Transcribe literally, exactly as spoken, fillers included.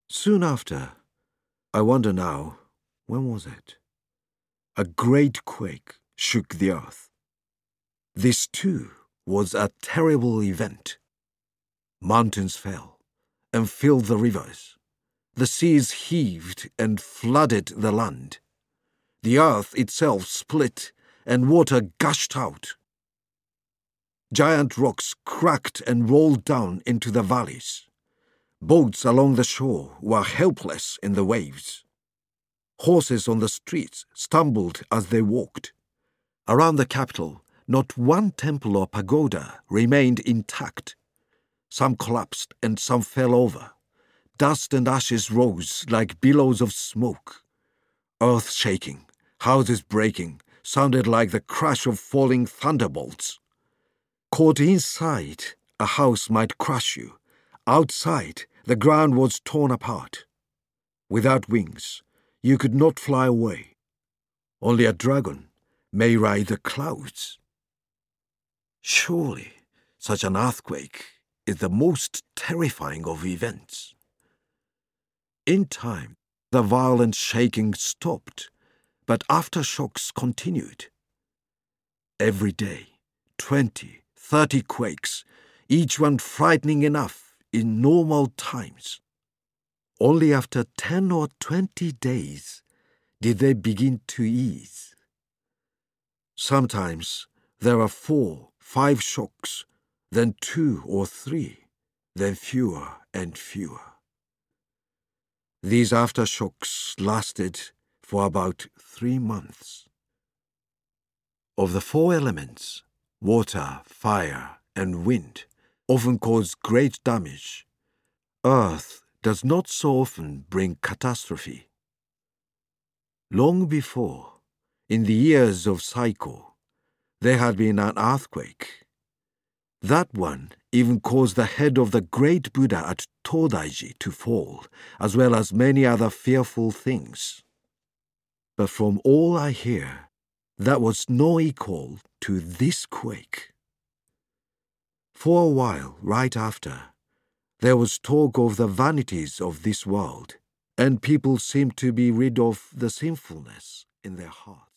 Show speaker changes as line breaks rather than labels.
Soon after, I wonder now, when was it? A great quake shook the earth. This too was a terrible event. Mountains fell and filled the rivers. The seas heaved and flooded the land. The earth itself split and water gushed out. Giant rocks cracked and rolled down into the valleys. Boats along the shore were helpless in the waves. Horses on the streets stumbled as they walked. Around the capital, not one temple or pagoda remained intact. Some collapsed and some fell over. Dust and ashes rose like billows of smoke. Earth shaking, houses breaking, sounded like the crash of falling thunderbolts. Caught inside, a house might crush you. Outside, the ground was torn apart. Without wings, you could not fly away. Only a dragon may ride the clouds. Surely, such an earthquake is the most terrifying of events. In time, the violent shaking stopped, but aftershocks continued. Every day, twenty, thirty quakes, each one frightening enough in normal times. Only after ten or twenty days did they begin to ease. Sometimes there are four, five shocks, then two or three, then fewer and fewer. These aftershocks lasted for about three months. Of the four elements, water, fire, and wind often cause great damage. Earth does not so often bring catastrophe. Long before, in the years of Saiko, there had been an earthquake. That one even caused the head of the great Buddha at Todaiji to fall, as well as many other fearful things. But from all I hear, that was no equal to this quake. For a while, right after, there was talk of the vanities of this world, and people seemed to be rid of the sinfulness in their hearts.